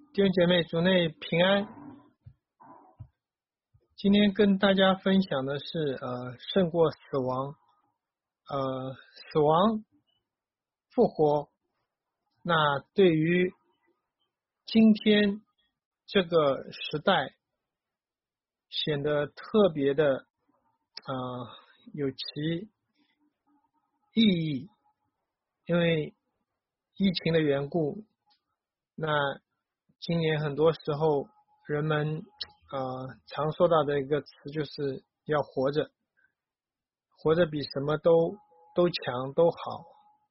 弟兄姐妹，主内平安。今天跟大家分享的是胜过死亡，死亡复活。那对于今天这个时代显得特别的有其意义，因为疫情的缘故。那今年很多时候人们常说到的一个词就是要活着，活着比什么都强都好。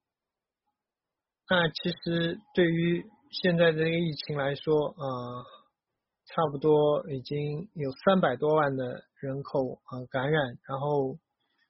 那其实对于现在这个疫情来说，差不多已经有300多万的人口感染，然后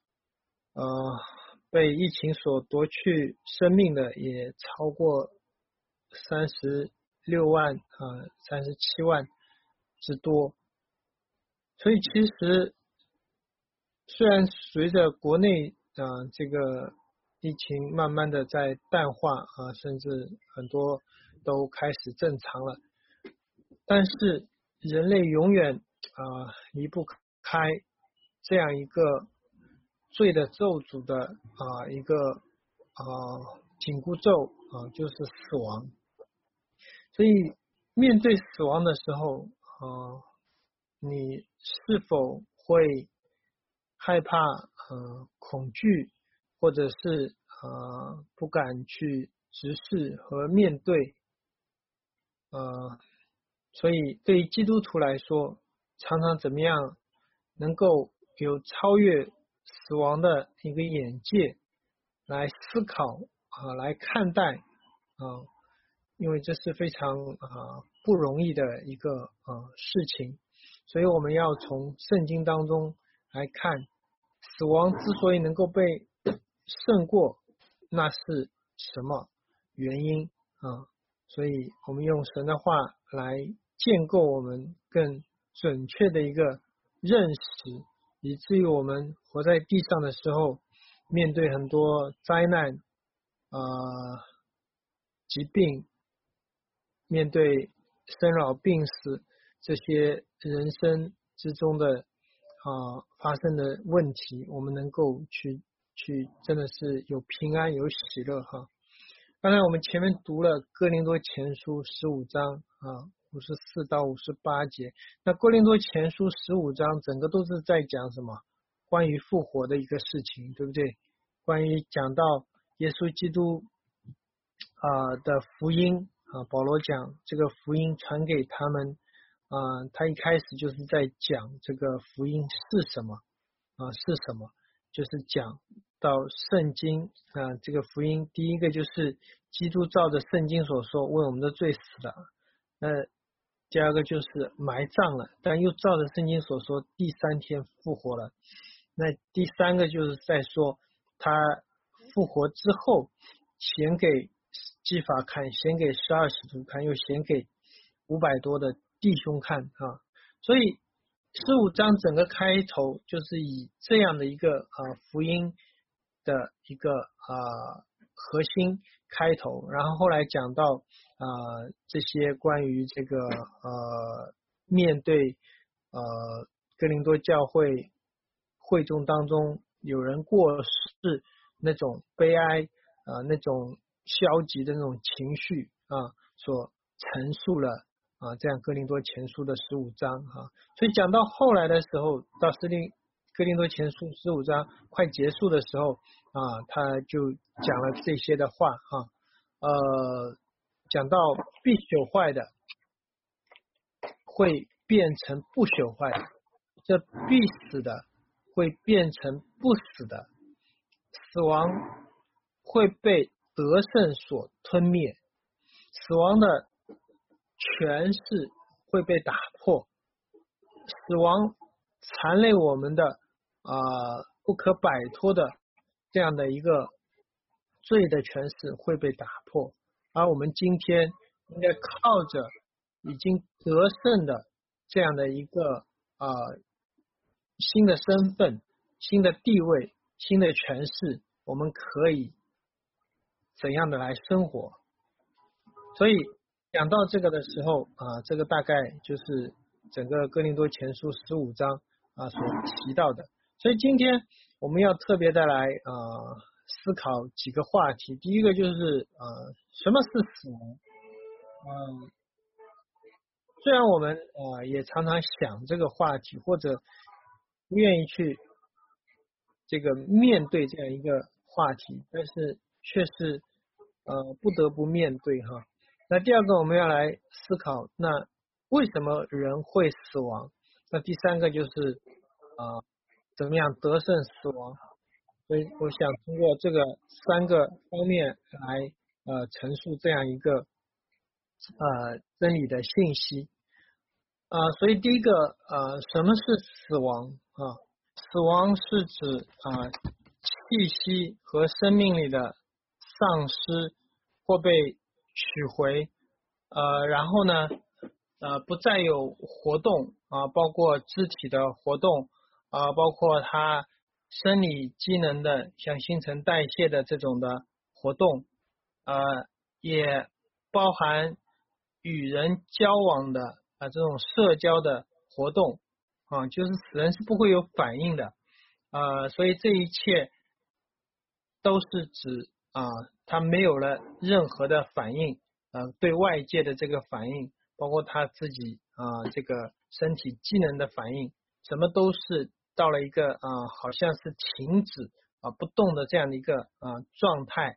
被疫情所夺去生命的也超过36万37万之多。所以其实虽然随着国内这个疫情慢慢的在淡化甚至很多都开始正常了，但是人类永远离不开这样一个罪的咒诅的一个紧箍咒就是死亡。所以面对死亡的时候你是否会害怕恐惧，或者是不敢去直视和面对所以对于基督徒来说，常常怎么样能够有超越死亡的一个眼界来思考来看待因为这是非常不容易的一个事情。所以我们要从圣经当中来看，死亡之所以能够被胜过，那是什么原因所以我们用神的话来建构我们更准确的一个认识，以至于我们活在地上的时候，面对很多灾难疾病，面对生老病死这些人生之中的发生的问题，我们能够去真的是有平安有喜乐刚才我们前面读了哥林多前书15章54到58节。那哥林多前书15章整个都是在讲什么？关于复活的一个事情，对不对？关于讲到耶稣基督的福音保罗讲这个福音传给他们他一开始就是在讲这个福音是什么是什么，就是讲到圣经这个福音，第一个就是基督照着圣经所说为我们的罪死了，第二个就是埋葬了，但又照着圣经所说第3天复活了。那第三个就是在说他复活之后显给基法看，显给12使徒看，又显给500多的弟兄看所以15章整个开头就是以这样的一个福音的一个核心开头，然后后来讲到这些关于这个面对哥林多教会会众当中有人过世那种悲哀那种消极的那种情绪所陈述了这样哥林多前书的15章所以讲到后来的时候，到哥林多前书15章快结束的时候他就讲了这些的话讲到必朽坏的会变成不朽坏的，这必死的会变成不死的，死亡会被得胜所吞灭，死亡的权势会被打破，死亡残累我们的不可摆脱的这样的一个罪的权势会被打破，而我们今天应该靠着已经得胜的这样的一个新的身份、新的地位、新的权势，我们可以怎样的来生活。所以讲到这个的时候啊，这个大概就是整个哥林多前书15章啊所提到的。所以今天我们要特别的来思考几个话题。第一个就是什么是死亡？虽然我们也常常想这个话题，或者不愿意去这个面对这样一个话题，但是却是不得不面对哈。那第二个我们要来思考，那为什么人会死亡？那第三个就是怎么样得胜死亡？所以我想通过这个三个方面来陈述这样一个真理的信息。所以第一个什么是死亡啊？死亡是指气息和生命力的丧失或被取回，然后呢不再有活动包括肢体的活动包括它生理机能的像新陈代谢的这种的活动，也包含与人交往的这种社交的活动就是死人是不会有反应的所以这一切都是指他没有了任何的反应对外界的这个反应，包括他自己这个身体机能的反应，什么都是到了一个好像是停止不动的这样的一个状态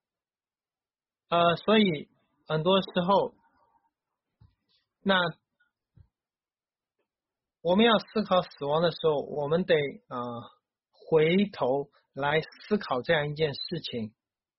所以很多时候那我们要思考死亡的时候，我们得回头来思考这样一件事情，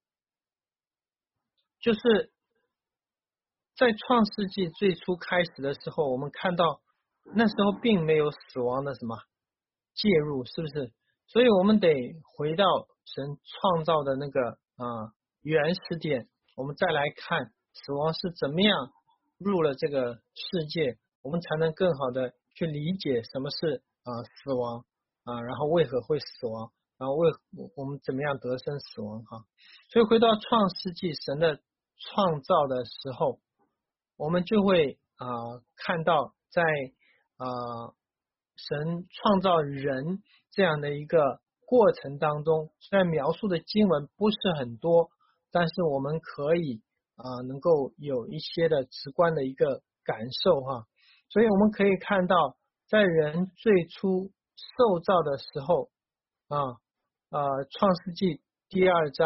就是在创世纪最初开始的时候，我们看到那时候并没有死亡的什么介入，是不是？所以我们得回到神创造的那个原始点，我们再来看死亡是怎么样入了这个世界，我们才能更好的去理解什么是死亡然后为何会死亡，然后我们怎么样得生死亡所以回到创世纪神的创造的时候，我们就会看到在神创造人这样的一个过程当中，虽然描述的经文不是很多，但是我们可以能够有一些的直观的一个感受所以我们可以看到在人最初受造的时候创世纪第2章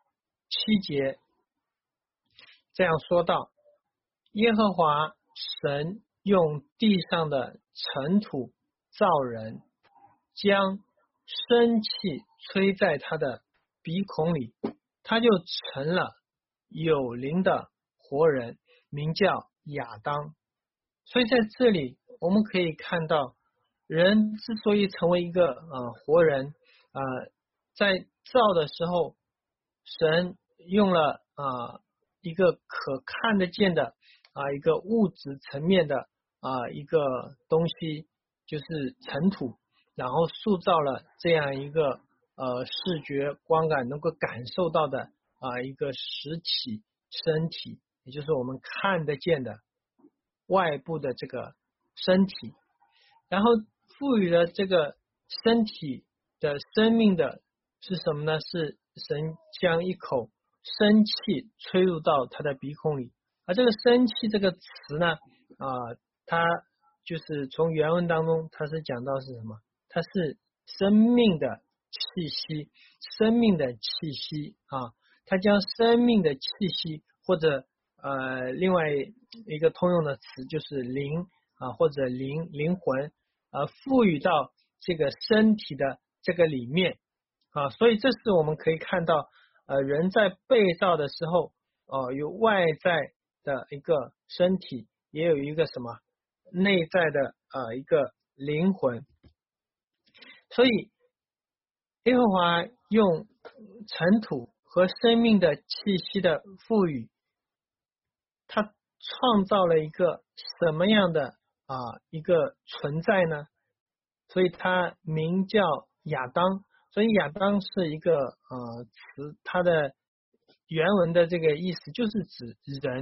7节这样说道，耶和华神用地上的尘土造人，将生气吹在他的鼻孔里，他就成了有灵的活人，名叫亚当。所以在这里我们可以看到，人之所以成为一个活人在造的时候，神用了一个可看得见的一个物质层面的一个东西，就是尘土，然后塑造了这样一个视觉观感能够感受到的一个实体身体，也就是我们看得见的外部的这个身体，然后赋予了这个身体的生命的是什么呢？是神将一口生气吹入到他的鼻孔里，而这个生气这个词呢它就是从原文当中它是讲到是什么？它是生命的气息，生命的气息它将生命的气息或者另外一个通用的词就是灵或者灵魂赋予到这个身体的这个里面所以这是我们可以看到人在被造的时候有外在的一个身体，也有一个什么内在的一个灵魂，所以耶和华用尘土和生命的气息的赋予，他创造了一个什么样的一个存在呢？所以他名叫亚当，所以亚当是一个词，它的原文的这个意思就是指人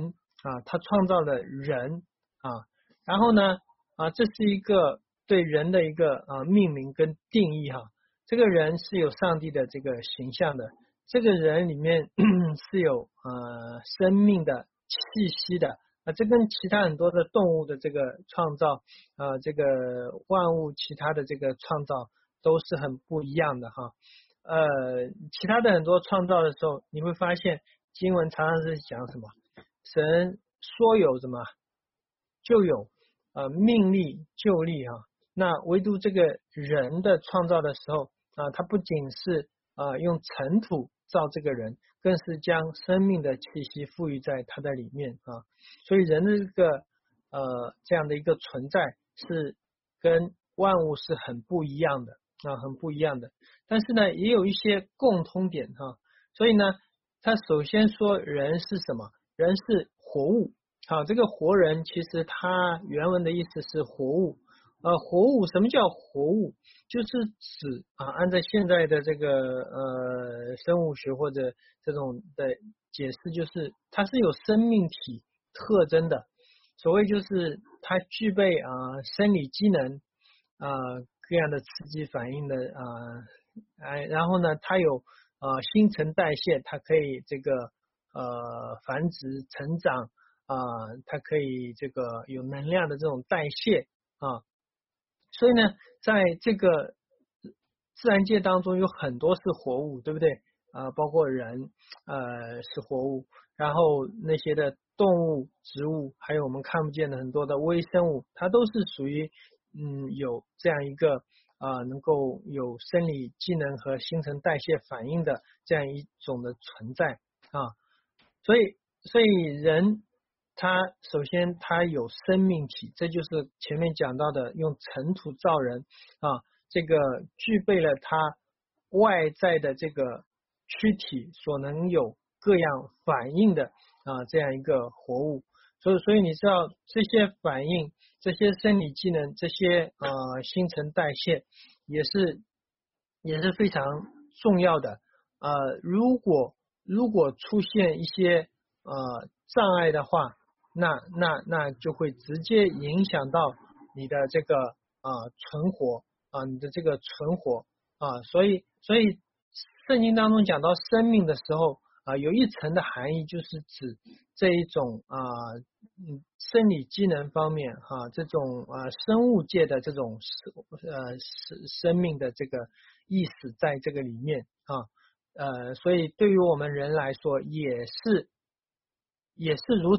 他创造了人然后呢这是一个对人的一个命名跟定义这个人是有上帝的这个形象的，这个人里面是有生命的气息的这跟其他很多的动物的这个创造这个万物其他的这个创造都是很不一样的其他的很多创造的时候，你会发现经文常常是讲什么？神说有什么就有命立就立那唯独这个人的创造的时候他不仅是用尘土造这个人，更是将生命的气息赋予在他的里面所以人的这个这样的一个存在是跟万物是很不一样的很不一样的。但是呢，也有一些共通点所以呢，他首先说人是什么？人是活物这个活人其实他原文的意思是活物活物，什么叫活物？就是指按照现在的这个生物学或者这种的解释，就是它是有生命体特征的，所谓就是它具备生理机能各样的刺激反应的然后呢它有新陈代谢，它可以这个繁殖成长它可以这个有能量的这种代谢所以呢在这个自然界当中有很多是活物，对不对包括人是活物，然后那些的动物植物还有我们看不见的很多的微生物，它都是属于有这样一个能够有生理机能和新陈代谢反应的这样一种的存在所以人他首先他有生命体，这就是前面讲到的用尘土造人这个具备了他外在的这个躯体所能有各样反应的这样一个活物。所以你知道这些反应，这些生理机能，这些新陈代谢也是非常重要的如果出现一些障碍的话，那就会直接影响到你的这个存活你的这个存活所以圣经当中讲到生命的时候有一层的含义，就是指这一种生理机能方面这种生物界的这种生命的这个意识在这个里面所以对于我们人来说也是如此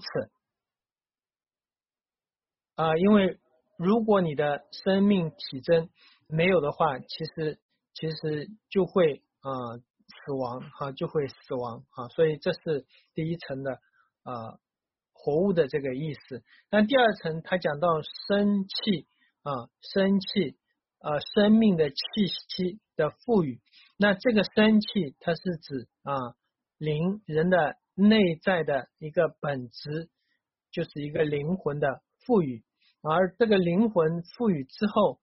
因为如果你的生命体征没有的话，其实就会死亡就会死亡所以这是第一层的活物的这个意思。但第二层他讲到生气生命的气息的赋予，那这个生气它是指人的内在的一个本质，就是一个灵魂的赋予，而这个灵魂赋予之后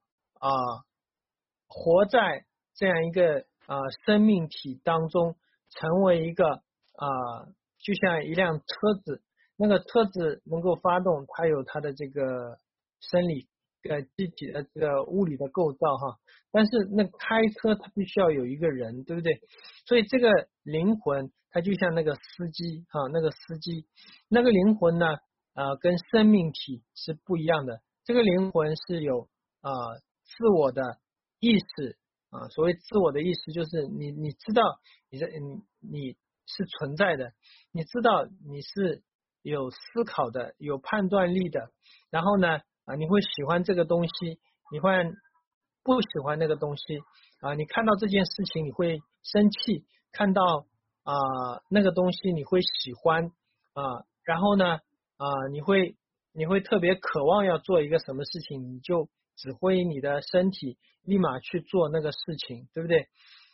活在这样一个生命体当中，成为一个就像一辆车子，那个车子能够发动，它有它的这个生理机体的这个物理的构造但是那开车它必须要有一个人，对不对？所以这个灵魂它就像那个司机那个灵魂呢跟生命体是不一样的，这个灵魂是有自我的意识所谓自我的意识就是你知道你是存在的，你知道你是有思考的，有判断力的，然后呢你会喜欢这个东西，你会不喜欢那个东西你看到这件事情你会生气，看到那个东西你会喜欢然后呢你会特别渴望要做一个什么事情，你就指挥你的身体立马去做那个事情，对不对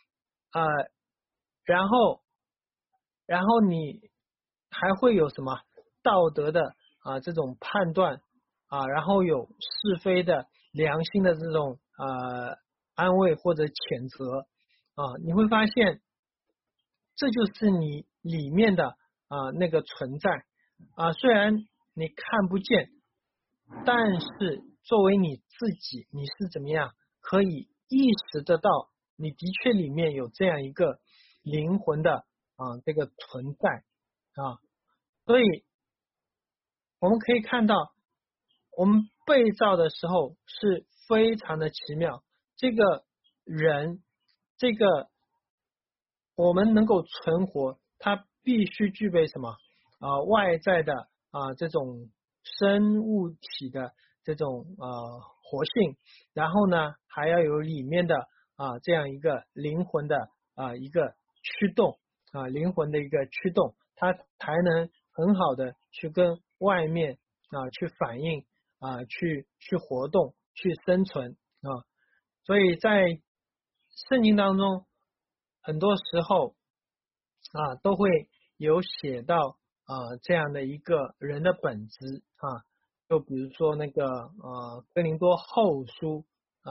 然后你还会有什么道德的这种判断然后有是非的良心的这种安慰或者谴责你会发现这就是你里面的那个存在虽然你看不见，但是作为你自己，你是怎么样可以意识得到，你的确里面有这样一个灵魂的这个存在所以我们可以看到，我们被造的时候是非常的奇妙。这个人，这个我们能够存活，它必须具备什么外在的这种生物体的这种活性，然后呢还要有里面的这样一个灵魂的一个驱动灵魂的一个驱动，它才能很好的去跟外面去反应去活动去生存所以在圣经当中很多时候都会有写到这样的一个人的本质就比如说那个哥林多后书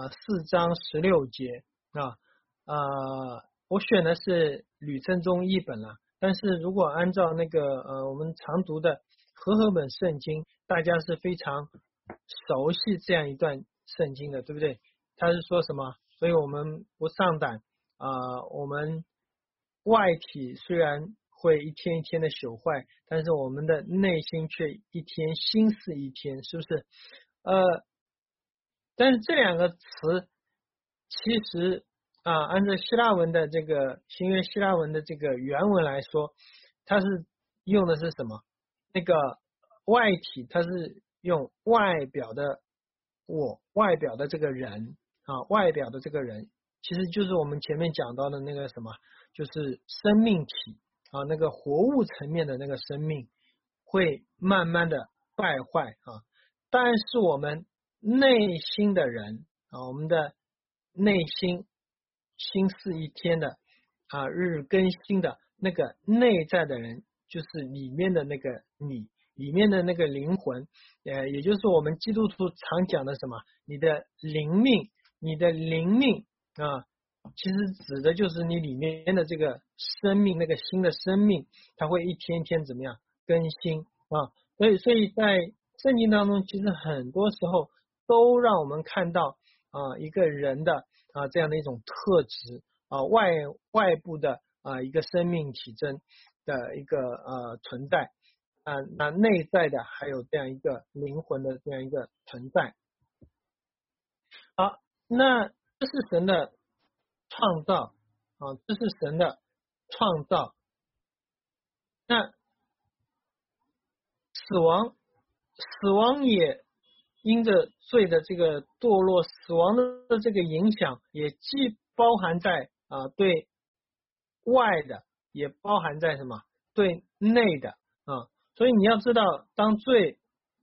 4章16节我选的是吕正中译本了，但是如果按照那个我们常读的和合本圣经，大家是非常熟悉这样一段圣经的，对不对？他是说什么？所以我们不上胆我们外体虽然会一天一天的朽坏，但是我们的内心却一天新似一天，是不是？但是这两个词其实按照希腊文的这个新约希腊文的这个原文来说，它是用的是什么？那个外体，它是用外表的外表的这个人外表的这个人，其实就是我们前面讲到的那个什么，就是生命体那个活物层面的那个生命会慢慢的败坏但是我们内心的人我们的内心心似一天的日日更新的那个内在的人，就是里面的那个你，里面的那个灵魂也就是我们基督徒常讲的什么，你的灵命，你的灵命其实指的就是你里面的这个生命，那个新的生命，它会一天一天怎么样更新所以在圣经当中，其实很多时候都让我们看到一个人的这样的一种特质外部的一个生命体征的一个存在那内在的还有这样一个灵魂的这样一个存在好，那这是神的创造这是神的创造。那死亡也因着罪的这个堕落，死亡的这个影响也既包含在对外的，也包含在什么对内的所以你要知道，当罪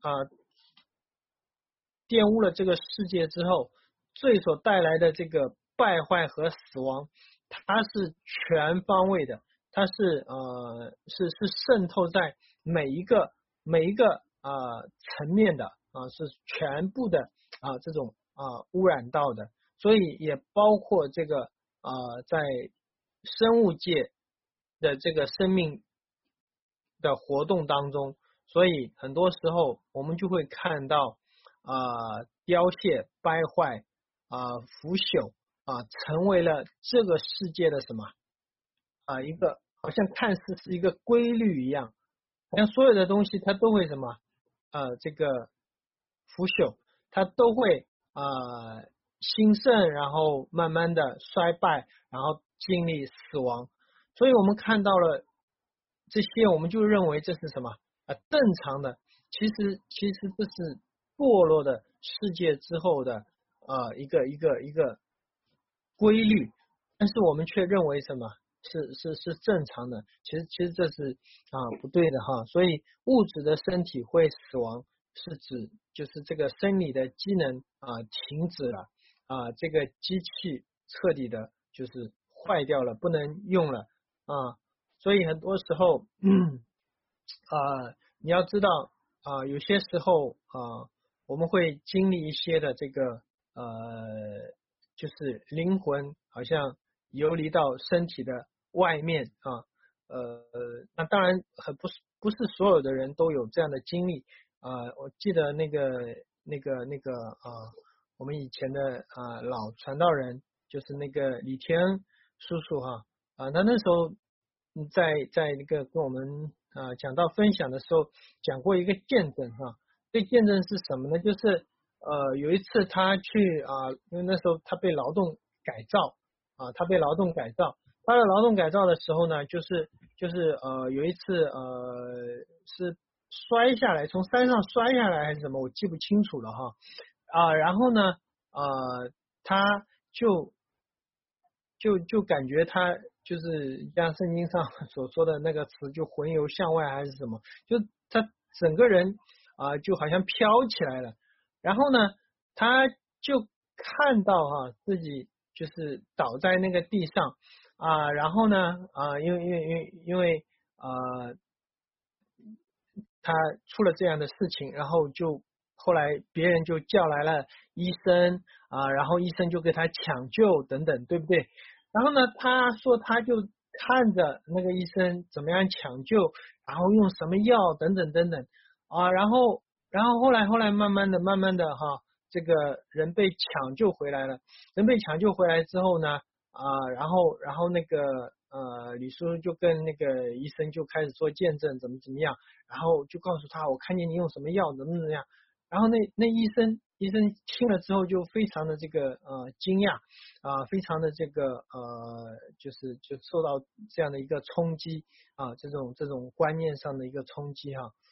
玷污了这个世界之后，罪所带来的这个败坏和死亡，它是全方位的，它是渗透在每一个层面的是全部的这种污染到的，所以也包括这个在生物界的这个生命的活动当中，所以很多时候我们就会看到凋谢、败坏腐朽成为了这个世界的什么一个好像看似是一个规律一样，好像所有的东西它都会什么这个腐朽，它都会兴盛，然后慢慢的衰败，然后经历死亡。所以我们看到了这些，我们就认为这是什么正常的。其实这是堕落的世界之后的一个规律，但是我们却认为什么是正常的，其实这是不对的所以物质的身体会死亡，是指就是这个生理的机能停止了这个机器彻底的就是坏掉了，不能用了所以很多时候你要知道有些时候我们会经历一些的这个就是灵魂好像游离到身体的外面那当然不是所有的人都有这样的经历我记得我们以前的老传道人就是那个李天恩叔叔他那时候在那个跟我们讲到分享的时候讲过一个见证这见证是什么呢？就是有一次他去因为那时候他被劳动改造他被劳动改造，他的劳动改造的时候呢，就是有一次是摔下来，从山上摔下来还是什么，我记不清楚了然后呢他就感觉他就是像圣经上所说的那个词，就魂游向外还是什么，就他整个人就好像飘起来了，然后呢他就看到自己就是倒在那个地上然后呢因为他出了这样的事情，然后后来别人就叫来了医生然后医生就给他抢救等等，对不对？然后呢，他说他就看着那个医生怎么样抢救，然后用什么药等等等等然后后来慢慢的这个人被抢救回来了，人被抢救回来之后呢然后那个李叔叔就跟那个医生就开始做见证，怎么样，然后就告诉他我看见你用什么药怎么样，然后那医生听了之后就非常的这个惊讶非常的这个就受到这样的一个冲击这种观念上的一个冲击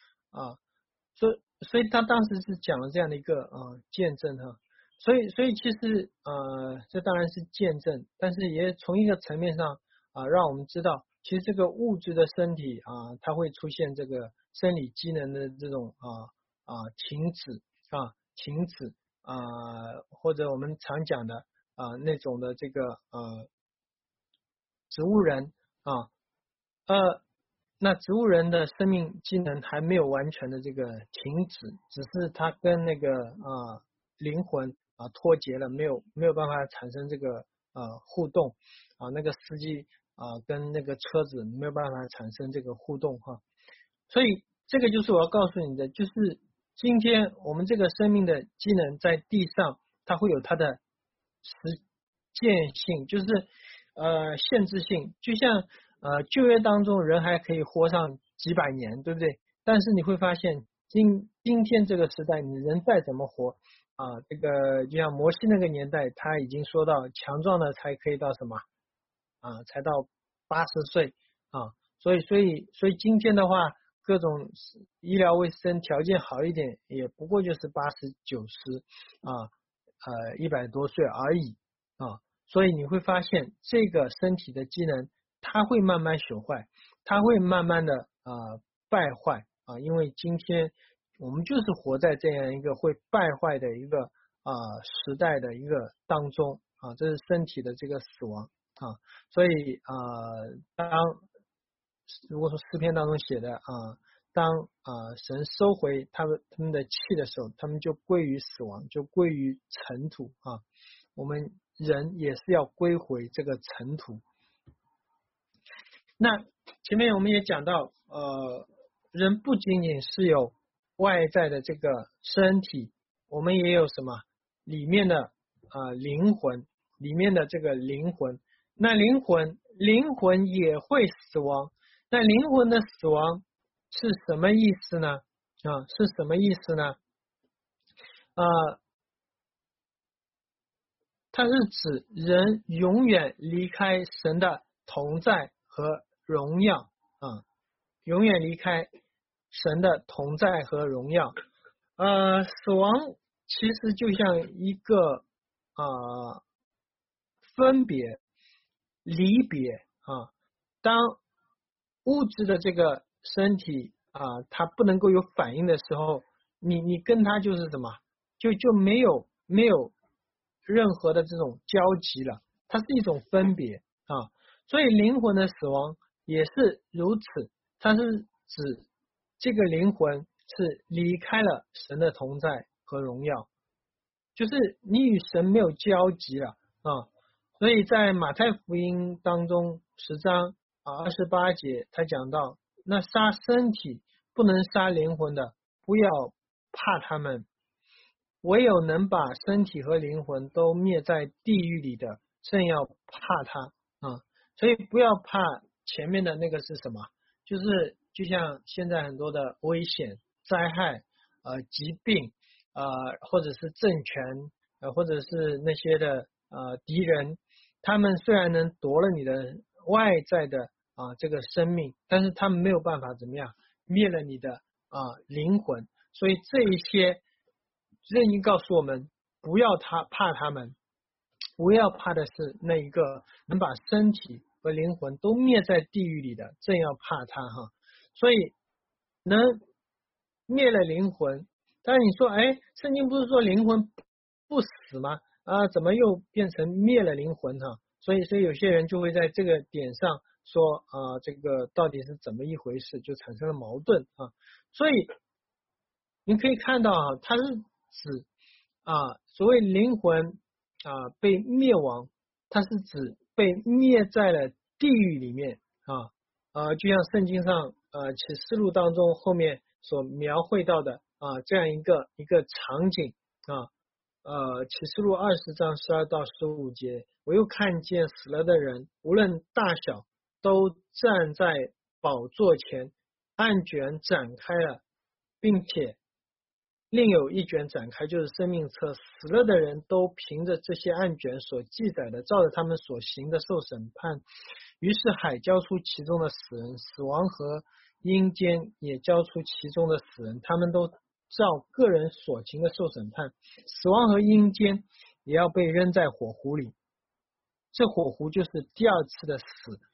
所以他当时是讲了这样的一个见证所以其实这当然是见证，但是也从一个层面上让我们知道，其实这个物质的身体它会出现这个生理机能的这种停止或者我们常讲的那种的这个植物人那植物人的生命机能还没有完全的这个停止，只是它跟那个灵魂脱节了，没有办法产生这个互动那个司机跟那个车子没有办法产生这个互动所以这个就是我要告诉你的，就是今天我们这个生命的机能在地上，它会有它的实践性，就是限制性，就像旧约当中人还可以活上几百年，对不对？但是你会发现今天这个时代，你人再怎么活这个就像摩西那个年代，他已经说到强壮的才可以到什么才到80岁所以今天的话，各种医疗卫生条件好一点，也不过就是80、90100多岁而已所以你会发现这个身体的机能它会慢慢朽坏，它会慢慢的败坏因为今天我们就是活在这样一个会败坏的一个时代的一个当中这是身体的这个死亡所以如果说诗篇当中写的当神收回他们的气的时候，他们就归于死亡，就归于尘土我们人也是要归回这个尘土。那前面我们也讲到人不仅仅是有外在的这个身体，我们也有什么里面的灵魂，里面的这个灵魂，那灵魂也会死亡，那灵魂的死亡是什么意思呢是什么意思呢它是指人永远离开神的同在和荣耀永远离开神的同在和荣耀死亡其实就像一个分别离别当物质的这个身体它不能够有反应的时候，你跟它就是什么就没有任何的这种交集了，它是一种分别所以灵魂的死亡也是如此，它是指这个灵魂是离开了神的同在和荣耀，就是你与神没有交集了所以在马太福音当中10章 28节他讲到，那杀身体不能杀灵魂的，不要怕他们，唯有能把身体和灵魂都灭在地狱里的，正要怕他啊。所以不要怕前面的那个是什么，就是就像现在很多的危险、灾害、疾病，或者是政权，或者是那些的敌人，他们虽然能夺了你的外在的这个生命，但是他们没有办法怎么样灭了你的灵魂。所以这一些圣经告诉我们，不要怕他们，不要怕的是那一个能把身体和灵魂都灭在地狱里的，正要怕他哈。所以能灭了灵魂，但是你说，圣经不是说灵魂不死吗？怎么又变成灭了灵魂哈？所以有些人就会在这个点上说这个到底是怎么一回事，就产生了矛盾啊。所以你可以看到它是指所谓灵魂被灭亡，它是指被灭在了地狱里面就像圣经上启示录当中后面所描绘到的这样一个场景启示录20章12到15节，我又看见死了的人，无论大小，都站在宝座前，案卷展开了，并且另有一卷展开，就是生命册。死了的人都凭着这些案卷所记载的，照着他们所行的受审判。于是海交出其中的死人，死亡和阴间也交出其中的死人，他们都照个人所行的受审判。死亡和阴间也要被扔在火湖里，这火湖就是第二次的死。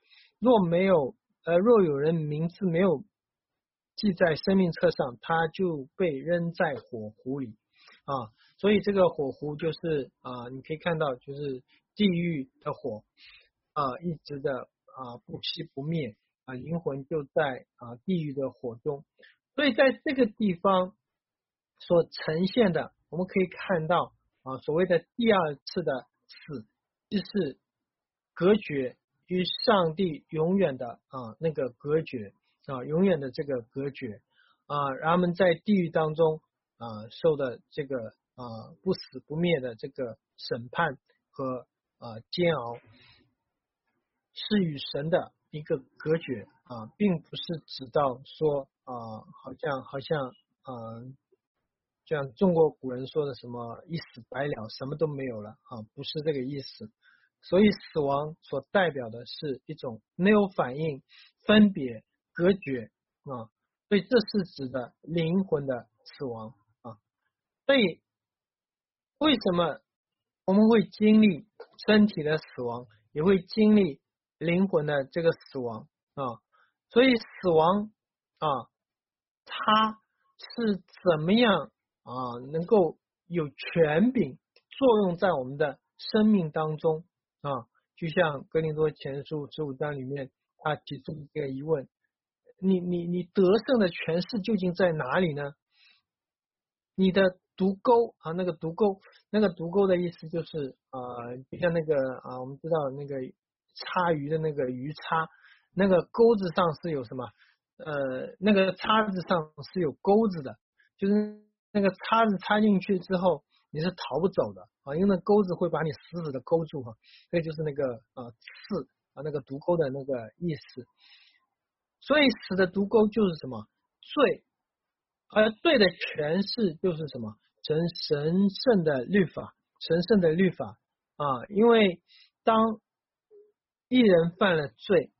若有人名字没有记在生命册上，他就被扔在火湖里所以这个火湖就是你可以看到就是地狱的火一直的不熄不灭灵魂就在地狱的火中。所以在这个地方所呈现的，我们可以看到所谓的第二次的死，就是隔绝与上帝永远的那个隔绝永远的这个隔绝然后他们在地狱当中受的这个不死不灭的这个审判和煎熬，是与神的一个隔绝并不是指到说好像就像中国古人说的什么一死百了，什么都没有了不是这个意思。所以死亡所代表的是一种没有反应、分别、隔绝所以这是指的灵魂的死亡所以为什么我们会经历身体的死亡，也会经历灵魂的这个死亡所以死亡它是怎么样能够有权柄作用在我们的生命当中就像哥林多前书15章里面他提出一个疑问，你得胜的权势究竟在哪里呢？你的毒钩那个毒钩的意思就是就像那个我们知道那个叉鱼的那个鱼叉，那个钩子上是有什么那个叉子上是有钩子的，就是那个叉子插进去之后你是逃不走的因为那钩子会把你死死的勾住所以就是那个刺那个毒钩的那个意思。所以死的毒钩就是什么罪，而罪的诠释就是什么神圣的律法，神圣的律法因为当一人犯了罪，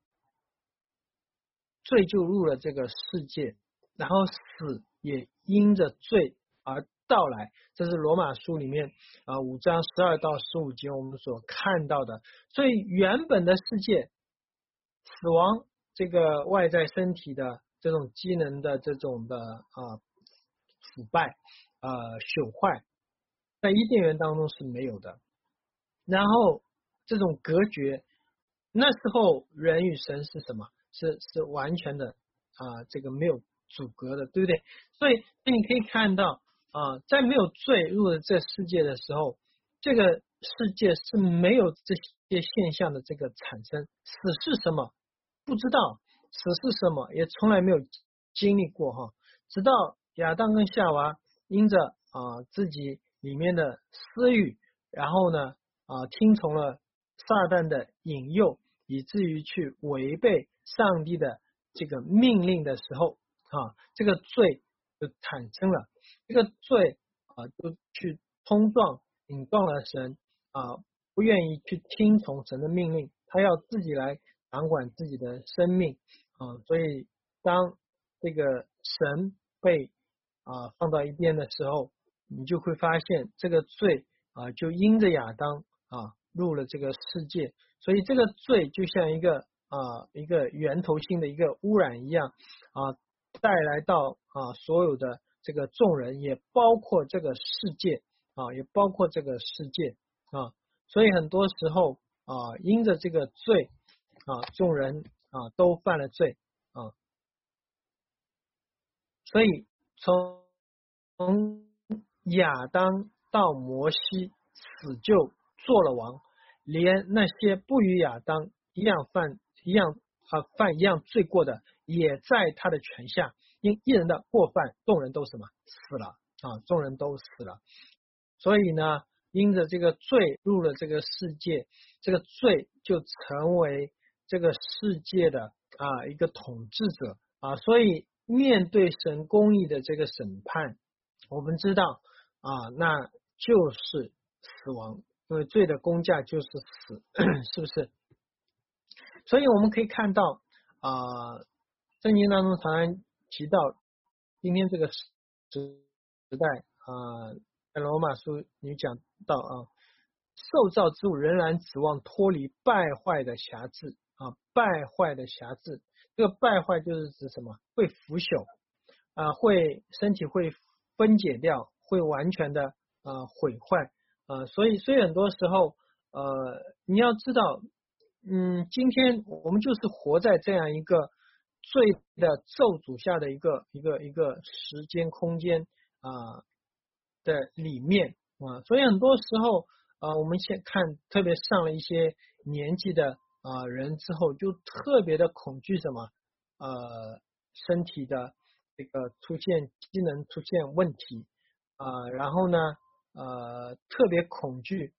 罪就入了这个世界，然后死也因着罪而到来，这是罗马书里面5章12到15节我们所看到的。所以原本的世界死亡这个外在身体的这种机能的这种的腐败朽坏，在伊甸园当中是没有的。然后这种隔绝，那时候人与神是什么？是完全的这个没有阻隔的，对不对？所以你可以看到在没有罪入了这世界的时候，这个世界是没有这些现象的这个产生。死是什么？ 不知道此是什么，也从来没有经历过哈。直到亚当跟夏娃因着自己里面的私欲，然后呢听从了撒旦的引诱，以至于去违背上帝的这个命令的时候这个罪就产生了。这个罪就去冲撞引撞了神不愿意去听从神的命令，他要自己来掌管自己的生命所以当这个神被放到一边的时候，你就会发现这个罪就因着亚当入了这个世界，所以这个罪就像一个源头性的一个污染一样带来到所有的这个众人，也包括这个世界也包括这个世界所以很多时候因着这个罪众人都犯了罪所以从亚当到摩西死就做了王，连那些不与亚当犯一样罪过的，也在他的权下。因一人的过犯，众人都什么死了众人都死了。所以呢，因着这个罪入了这个世界，这个罪就成为这个世界的一个统治者所以面对神公义的这个审判，我们知道那就是死亡，因为罪的工价就是死是不是？所以我们可以看到圣经当中常常提到今天这个时代在罗马书你讲到受造之物仍然指望脱离败坏的辖制败坏的辖制。这个败坏就是指什么？会腐朽身体会分解掉，会完全的毁坏所以很多时候你要知道今天我们就是活在这样一个罪的咒诅下的一个时间空间的里面所以很多时候我们先看，特别上了一些年纪的人之后，就特别的恐惧什么身体的这个机能出现问题然后呢特别恐惧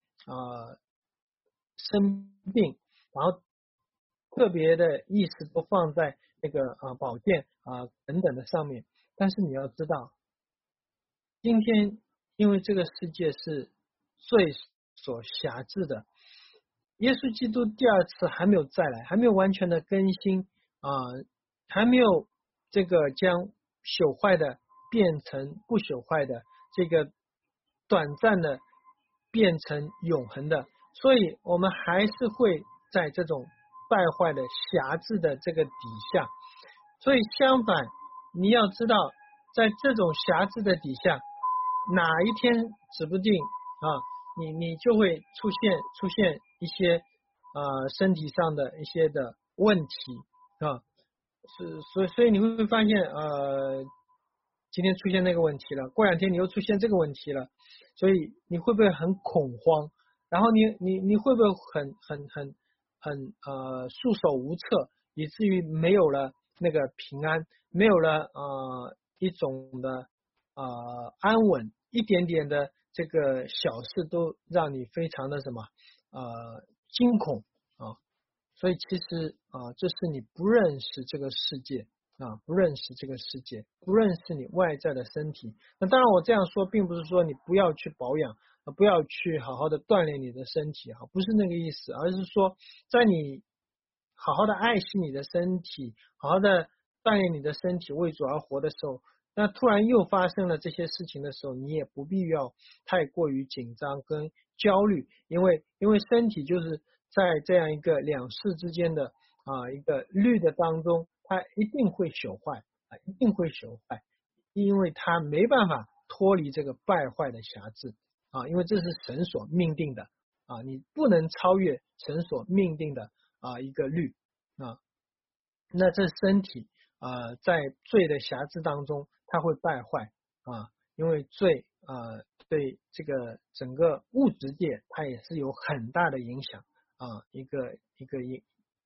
生病，然后特别的意识都放在那个保健等等的上面。但是你要知道，今天因为这个世界是罪所辖制的，耶稣基督第二次还没有再来，还没有完全的更新还没有这个将朽坏的变成不朽坏的，这个短暂的变成永恒的，所以我们还是会在这种败坏的辖制的这个底下。所以相反，你要知道，在这种辖制的底下，哪一天指不定你就会出现一些身体上的一些的问题所以你会发现今天出现那个问题了，过两天你又出现这个问题了，所以你会不会很恐慌？然后你会不会很束手无策，以至于没有了那个平安，没有了一种的安稳，一点点的这个小事都让你非常的什么惊恐所以其实这是你不认识这个世界不认识这个世界，不认识你外在的身体。那当然我这样说并不是说你不要去保养不要去好好的锻炼你的身体不是那个意思，而是说在你好好的爱惜你的身体，好好的锻炼你的身体，为主而活的时候，那突然又发生了这些事情的时候，你也不必要太过于紧张跟焦虑，因为身体就是在这样一个两世之间的一个律的当中，它一定会朽坏一定会朽坏，因为它没办法脱离这个败坏的辖制因为这是神所命定的你不能超越神所命定的一个律那这身体在罪的辖制当中，它会败坏因为罪对这个整个物质界它也是有很大的影响一个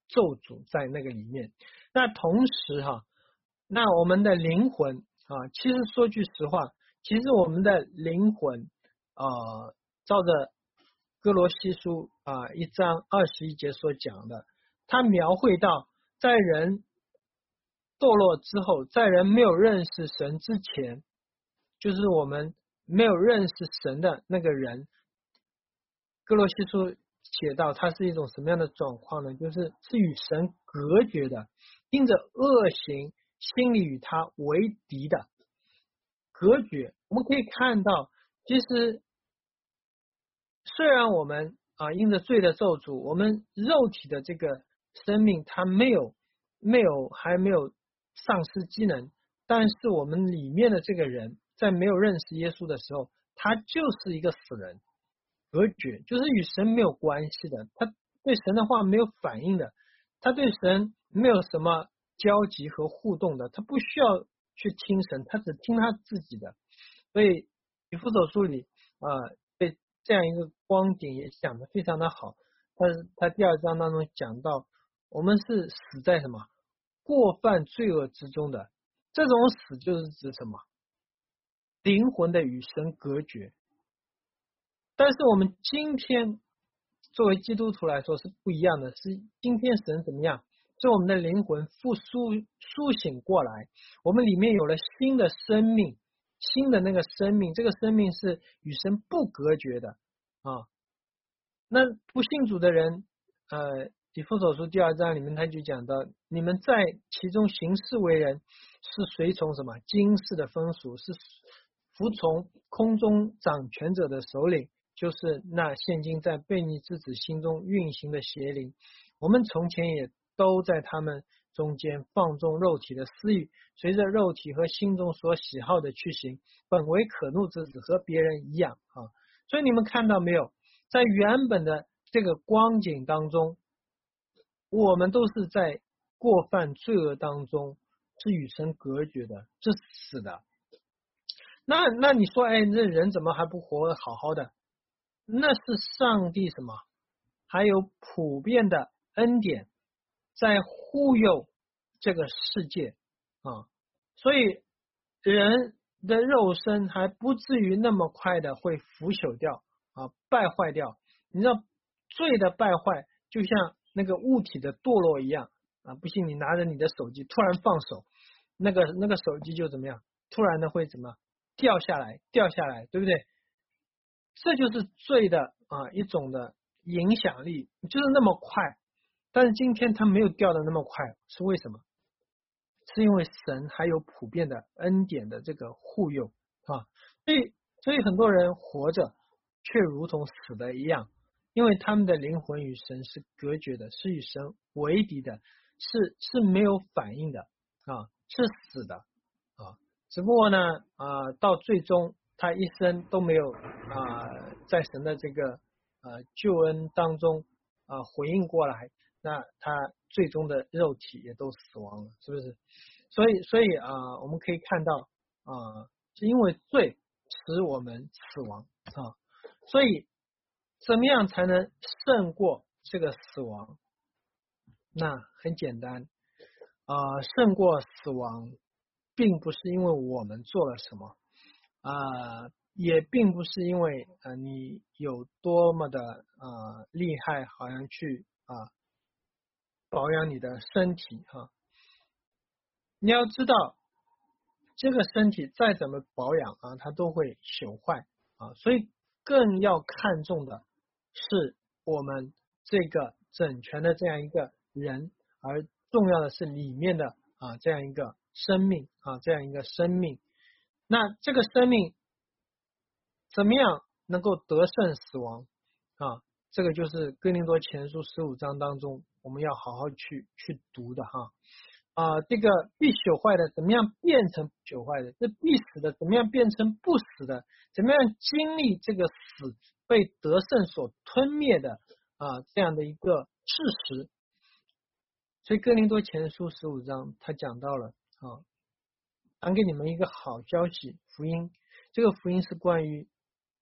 咒诅在那个里面。那同时那我们的灵魂其实说句实话，其实我们的灵魂照着哥罗西书1章21节所讲的，他描绘到在人堕落之后，在人没有认识神之前，就是我们没有认识神的那个人，哥罗西书写到它是一种什么样的状况呢？就是与神隔绝的，因着恶行，心里与他为敌的隔绝。我们可以看到，其实虽然我们因着罪的咒诅，我们肉体的这个生命它还没有丧失机能，但是我们里面的这个人在没有认识耶稣的时候，他就是一个死人，隔绝，就是与神没有关系的，他对神的话没有反应的，他对神没有什么交集和互动的，他不需要去听神，他只听他自己的。所以以弗所书里对这样一个光景也讲得非常的好。他第2章当中讲到，我们是死在什么过犯罪恶之中的，这种死就是指什么灵魂的与神隔绝。但是我们今天作为基督徒来说是不一样的，是今天神怎么样使我们的灵魂苏醒过来，我们里面有了新的生命，新的那个生命，这个生命是与神不隔绝的那不信主的人以弗所书第2章里面他就讲到，你们在其中行事为人是随从什么今世的风俗，是服从空中掌权者的首领，就是那现今在悖逆之子心中运行的邪灵。我们从前也都在他们中间放纵肉体的私欲，随着肉体和心中所喜好的去行，本为可怒之子，和别人一样所以你们看到没有，在原本的这个光景当中，我们都是在过犯罪恶当中是与神隔绝的，是死的。那你说这人怎么还不活得好好的？那是上帝什么还有普遍的恩典在护佑这个世界所以人的肉身还不至于那么快的会腐朽掉败坏掉。你知道罪的败坏就像那个物体的堕落一样不信你拿着你的手机突然放手，那个手机就怎么样，突然的会怎么掉下来，对不对？这就是罪的一种的影响力，就是那么快。但是今天它没有掉的那么快，是为什么？是因为神还有普遍的恩典的这个护佑所以很多人活着却如同死的一样，因为他们的灵魂与神是隔绝的，是与神为敌的，是没有反应的是死的只不过呢到最终他一生都没有在神的这个救恩当中回应过来，那他最终的肉体也都死亡了，是不是？所以我们可以看到是因为罪使我们死亡所以怎么样才能胜过这个死亡？那很简单胜过死亡并不是因为我们做了什么也并不是因为你有多么的厉害，好像去保养你的身体你要知道这个身体再怎么保养它都会朽坏所以更要看重的是我们这个整全的这样一个人，而重要的是里面的这样一个生命这样一个生命。那这个生命怎么样能够得胜死亡这个就是哥林多前书15章当中我们要好好去读的这个必朽坏的怎么样变成朽坏的，这必死的怎么样变成不死的，怎么样经历这个死被得胜所吞灭的这样的一个事实。所以哥林多前书15章他讲到了讲给你们一个好消息福音，这个福音是关于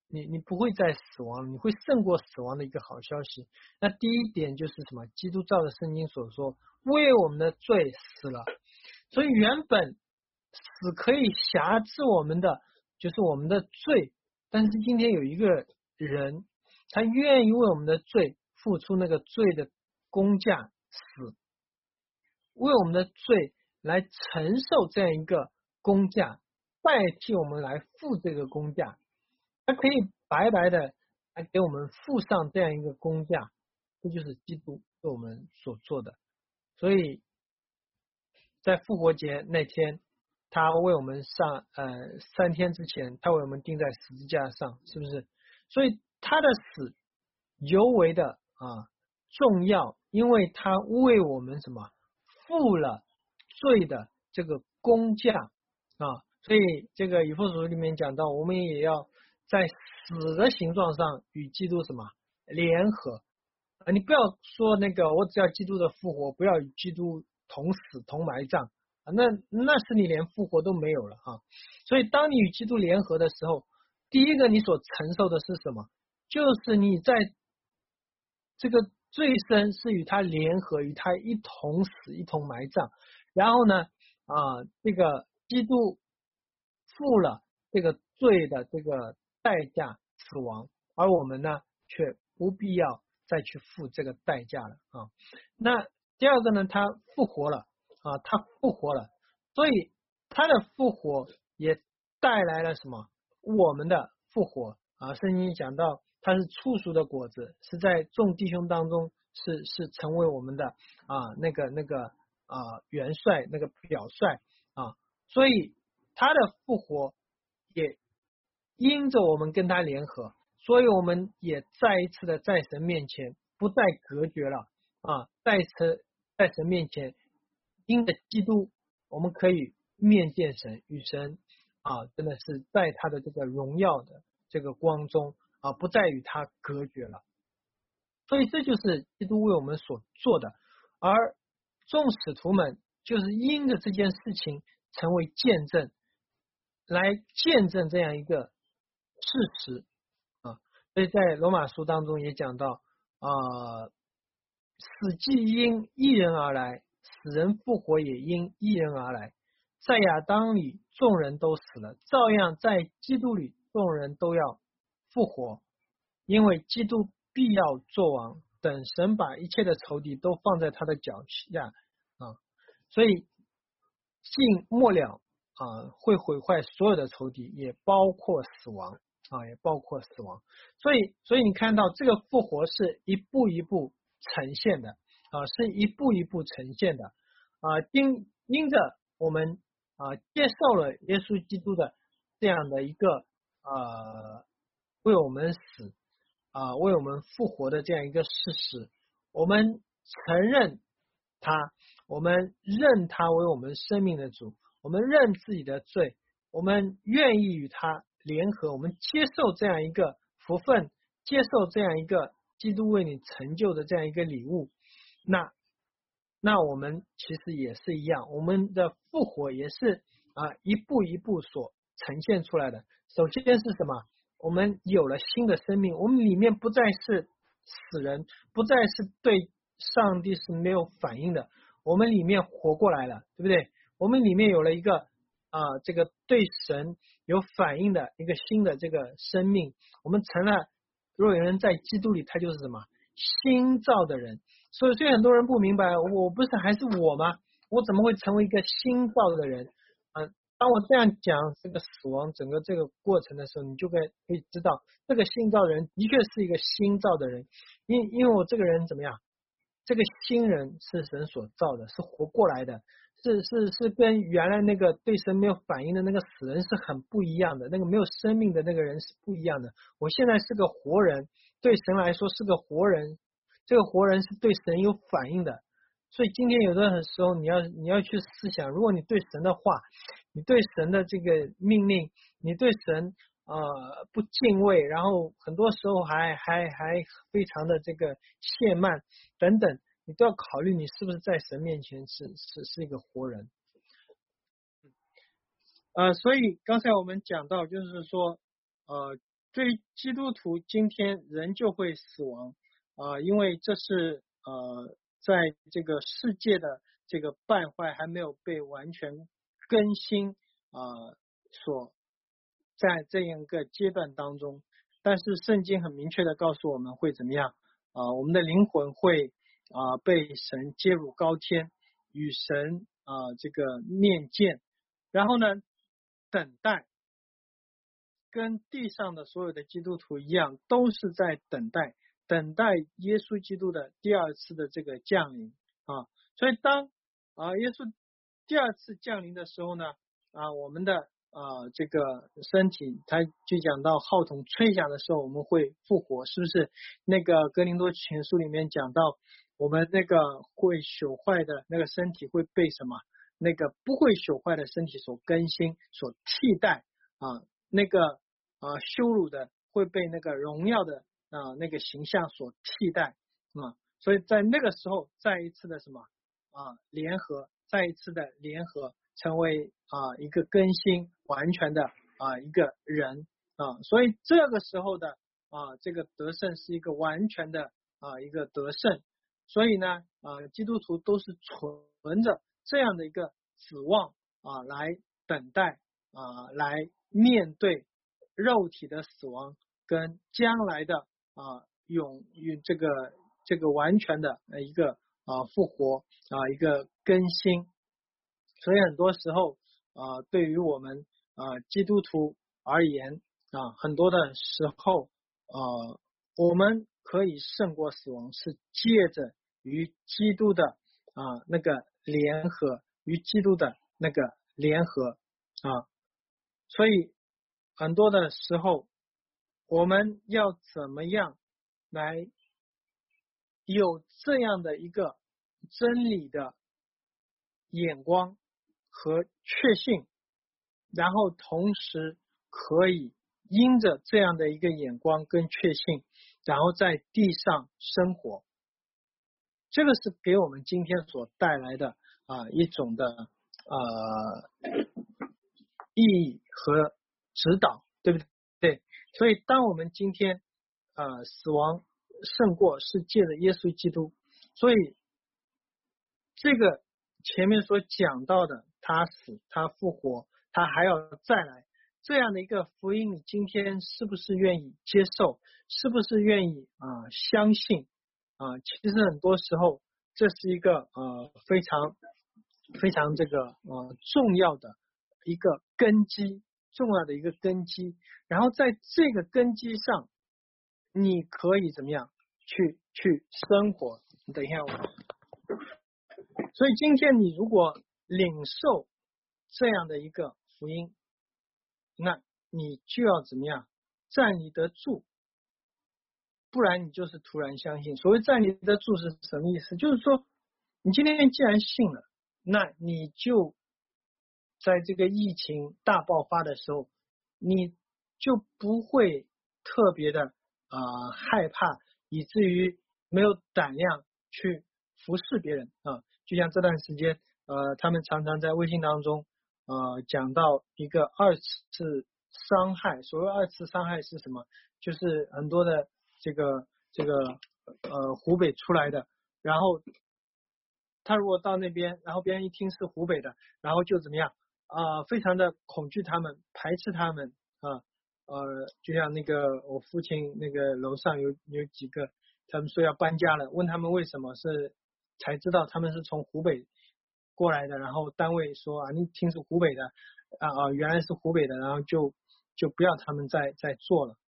你不会再死亡，你会胜过死亡的一个好消息。那第一点就是什么？基督照着圣经所说，为我们的罪死了。所以原本死可以辖制我们的，就是我们的罪。但是今天有一个人，他愿意为我们的罪付出那个罪的工价，死，为我们的罪来承受这样一个工价，代替我们来付这个工价。他可以白白的来给我们付上这样一个工价，这就是基督为我们所做的。所以在复活节那天，他为我们3天之前，他为我们钉在十字架上，是不是？所以他的死尤为的重要，因为他为我们什么付了罪的这个工价所以这个以弗所书里面讲到，我们也要在死的形状上与基督什么联合你不要说那个我只要基督的复活，不要与基督同死同埋葬那是你连复活都没有了所以当你与基督联合的时候，第一个你所承受的是什么？就是你在这个罪身是与他联合，与他一同死一同埋葬，然后呢这个基督付了这个罪的这个代价死亡，而我们呢却不必要再去付这个代价了那第二个呢，他复活了他复活了，所以他的复活也带来了什么？我们的复活圣经讲到他是初熟的果子，是在众弟兄当中是成为我们的那个元帅，那个表率所以他的复活也因着我们跟他联合，所以我们也再一次的在神面前不再隔绝了在神面前因着基督，我们可以面见神，与神真的是在他的这个荣耀的这个光中不再与他隔绝了。所以这就是基督为我们所做的，而众使徒们就是因着这件事情成为见证，来见证这样一个事实所以在罗马书当中也讲到死既因一人而来，死人复活也因一人而来。在亚当里众人都死了，照样在基督里众人都要复活，因为基督必要作王，等神把一切的仇敌都放在他的脚下所以信末了会毁坏所有的仇敌，也包括死亡也包括死亡。所以你看到这个复活是一步一步呈现的是一步一步呈现的因着我们接受了耶稣基督的这样的一个为我们死为我们复活的这样一个事实，我们承认他，我们认他为我们生命的主，我们认自己的罪，我们愿意与他联合，我们接受这样一个福分，接受这样一个基督为你成就的这样一个礼物，那我们其实也是一样，我们的复活也是一步一步所呈现出来的。首先是什么？我们有了新的生命，我们里面不再是死人，不再是对上帝是没有反应的，我们里面活过来了，对不对？我们里面有了一个这个对神有反应的一个新的这个生命，我们成了，如果有人在基督里，他就是什么新造的人。所以很多人不明白，我不是还是我吗？我怎么会成为一个新造的人当我这样讲这个死亡整个这个过程的时候，你就可以知道，这个新造的人的确是一个新造的人，因为我这个人怎么样？这个新人是神所造的，是活过来的，是跟原来那个对神没有反应的那个死人是很不一样的，那个没有生命的那个人是不一样的。我现在是个活人，对神来说是个活人，这个活人是对神有反应的。所以今天有的时候你要去思想，如果你对神的话，你对神的这个命令，你对神不敬畏，然后很多时候还非常的这个懈慢等等，你都要考虑你是不是在神面前是一个活人。所以刚才我们讲到就是说对于基督徒今天人就会死亡因为这是在这个世界的这个败坏还没有被完全更新所在这样一个阶段当中，但是圣经很明确的告诉我们会怎么样我们的灵魂会被神接入高天，与神这个面见，然后呢等待，跟地上的所有的基督徒一样，都是在等待耶稣基督的第二次的这个降临所以当耶稣第二次降临的时候呢我们的这个身体，他就讲到号筒吹响的时候我们会复活，是不是？那个哥林多前书里面讲到我们那个会朽坏的那个身体会被什么？那个不会朽坏的身体所更新所替代那个羞辱的会被那个荣耀的那个形象所替代所以在那个时候再一次的什么联合，再一次的联合成为一个更新完全的一个人所以这个时候的这个得胜是一个完全的一个得胜，所以呢基督徒都是存着这样的一个指望来等待来面对肉体的死亡跟将来的这个完全的一个复活一个更新。所以很多时候对于我们基督徒而言很多的时候我们可以胜过死亡，是借着与基督的那个联合，与基督的那个联合所以很多的时候我们要怎么样来有这样的一个真理的眼光和确信，然后同时可以因着这样的一个眼光跟确信，然后在地上生活，这个是给我们今天所带来的一种的意义和指导，对不对？所以当我们今天死亡胜过是借着耶稣基督，所以这个前面所讲到的他死他复活他还要再来这样的一个福音，你今天是不是愿意接受，是不是愿意相信其实很多时候这是一个非常非常这个重要的一个根基，重要的一个根基，然后在这个根基上你可以怎么样去生活。你等一下所以今天你如果领受这样的一个福音，那你就要怎么样站立得住，不然你就是突然相信。所谓站立得住是什么意思？就是说你今天既然信了，那你就在这个疫情大爆发的时候，你就不会特别的害怕，以至于没有胆量去服侍别人就像这段时间他们常常在微信当中讲到一个二次伤害。所谓二次伤害是什么？就是很多的这个湖北出来的，然后他如果到那边，然后别人一听是湖北的，然后就怎么样非常的恐惧他们，排斥他们就像那个我父亲那个楼上有几个，他们说要搬家了，问他们为什么，是才知道他们是从湖北过来的，然后单位说你听是湖北的原来是湖北的，然后就不要他们再做了，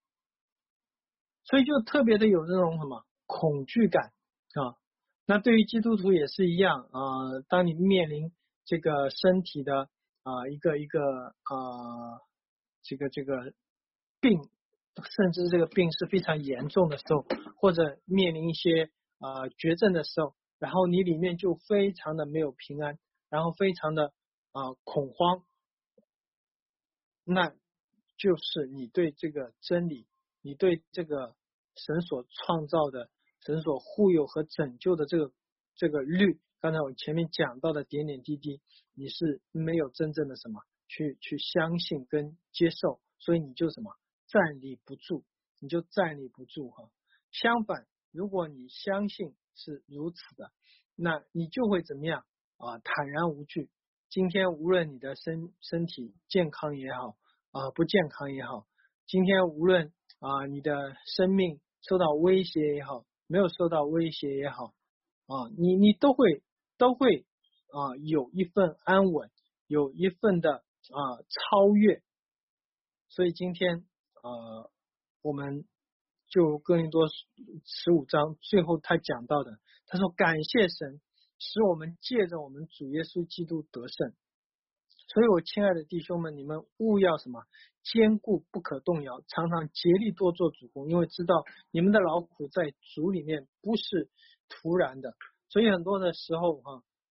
所以就特别的有这种什么恐惧感那对于基督徒也是一样当你面临这个身体的一个这个病，甚至这个病是非常严重的时候，或者面临一些绝症的时候，然后你里面就非常的没有平安，然后非常的恐慌，那就是你对这个真理，你对这个神所创造的、神所护佑和拯救的这个律，刚才我前面讲到的点点滴滴，你是没有真正的什么去相信跟接受，所以你就什么站立不住，你就站立不住哈。相反，如果你相信是如此的，那你就会怎么样坦然无惧。今天无论你的身体健康也好不健康也好，今天无论你的生命受到威胁也好，没有受到威胁也好你都会有一份安稳，有一份的超越。所以今天我们就哥林多15章最后他讲到的，他说感谢神使我们借着我们主耶稣基督得胜。所以我亲爱的弟兄们，你们务要什么？坚固不可动摇，常常竭力多做主工，因为知道你们的劳苦在主里面不是突然的。所以很多的时候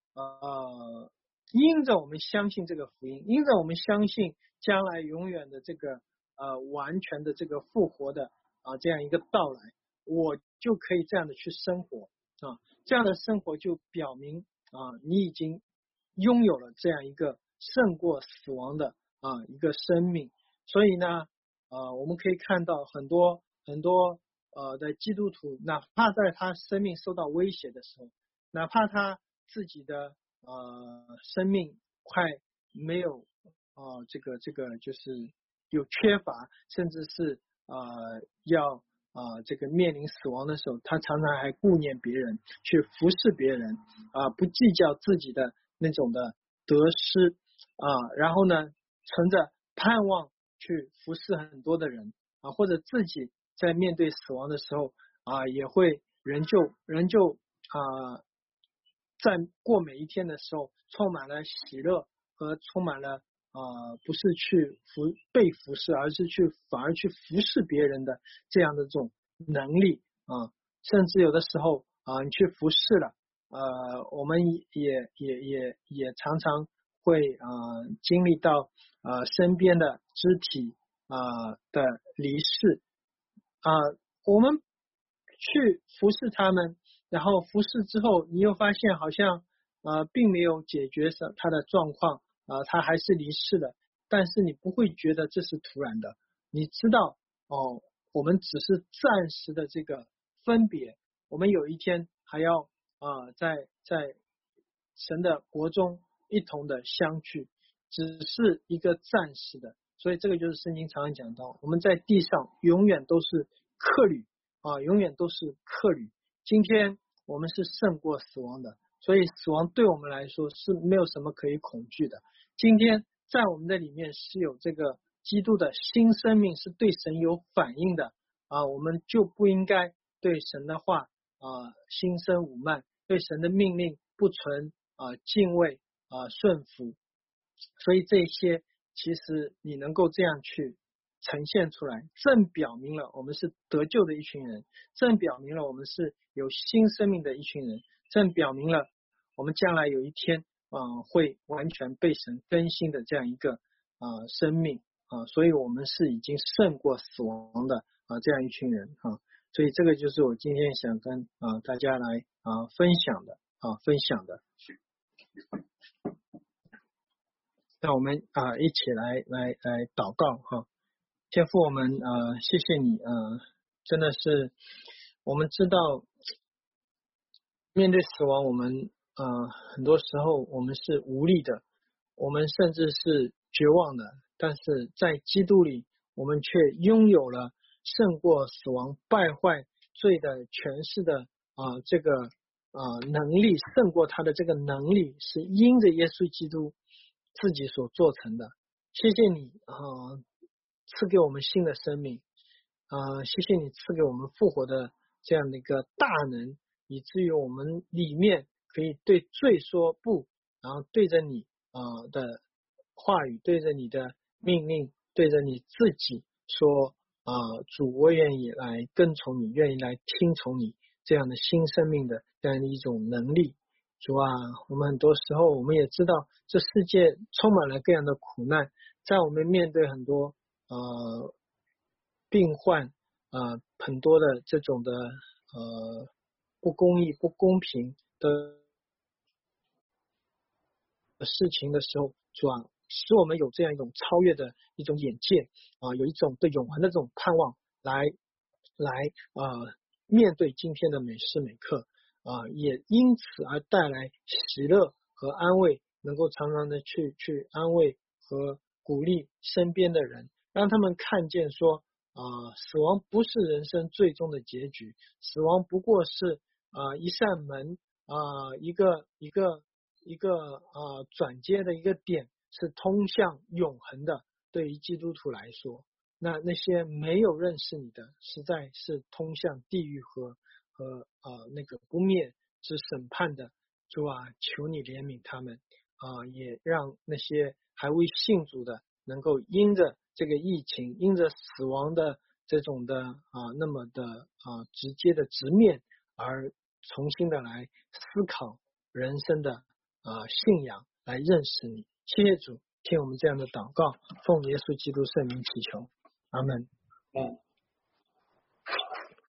因着我们相信这个福音，因着我们相信将来永远的这个完全的这个复活的这样一个到来，我就可以这样的去生活这样的生活就表明你已经拥有了这样一个胜过死亡的一个生命。所以呢我们可以看到很多的基督徒，哪怕在他生命受到威胁的时候，哪怕他自己的生命快没有这个就是有缺乏，甚至是要这个面临死亡的时候，他常常还顾念别人，去服侍别人不计较自己的那种的得失然后呢存着盼望去服侍很多的人或者自己在面对死亡的时候也会仍旧在过每一天的时候充满了喜乐和充满了不是去被服侍，而是反而去服侍别人的这样的这种能力甚至有的时候你去服侍了我们也常常会经历到身边的肢体的离世我们去服侍他们，然后服侍之后，你又发现好像并没有解决他的状况他还是离世了，但是你不会觉得这是突然的，你知道我们只是暂时的这个分别，我们有一天还要在神的国中一同的相聚，只是一个暂时的。所以这个就是圣经常常讲到，我们在地上永远都是客旅永远都是客旅。今天我们是胜过死亡的，所以死亡对我们来说是没有什么可以恐惧的。今天在我们的里面是有这个基督的新生命，是对神有反应的我们就不应该对神的话心生武慢，对神的命令不存敬畏顺服。所以这些其实你能够这样去呈现出来，正表明了我们是得救的一群人，正表明了我们是有新生命的一群人，正表明了我们将来有一天会完全被神更新的这样一个生命所以我们是已经胜过死亡的这样一群人所以这个就是我今天想跟大家来分享的那我们一起来祷告天父，我们谢谢你真的是我们知道面对死亡，我们很多时候我们是无力的，我们甚至是绝望的，但是在基督里，我们却拥有了胜过死亡、败坏罪的权势的这个能力，胜过他的这个能力是因着耶稣基督自己所做成的。谢谢你赐给我们新的生命谢谢你赐给我们复活的这样的一个大能，以至于我们里面可以对罪说不，然后对着你的话语，对着你的命令，对着你自己说主，我愿意来跟从你，愿意来听从你这样的新生命的这样的一种能力。主我们很多时候我们也知道这世界充满了各样的苦难，在我们面对很多病患很多的这种的不公义、不公平的事情的时候，主使我们有这样一种超越的一种眼界有一种对永恒的这种盼望来面对今天的每时每刻也因此而带来喜乐和安慰，能够常常的去安慰和鼓励身边的人，让他们看见说死亡不是人生最终的结局，死亡不过是一扇门一个转接的一个点，是通向永恒的。对于基督徒来说，那些没有认识你的，实在是通向地狱和那个不灭之审判的。主啊，求你怜悯他们也让那些还未信主的，能够因着这个疫情，因着死亡的这种的那么的直接的直面，而重新的来思考人生的信仰，来认识你。谢谢主，听我们这样的祷告，奉耶稣基督圣名祈求，阿门。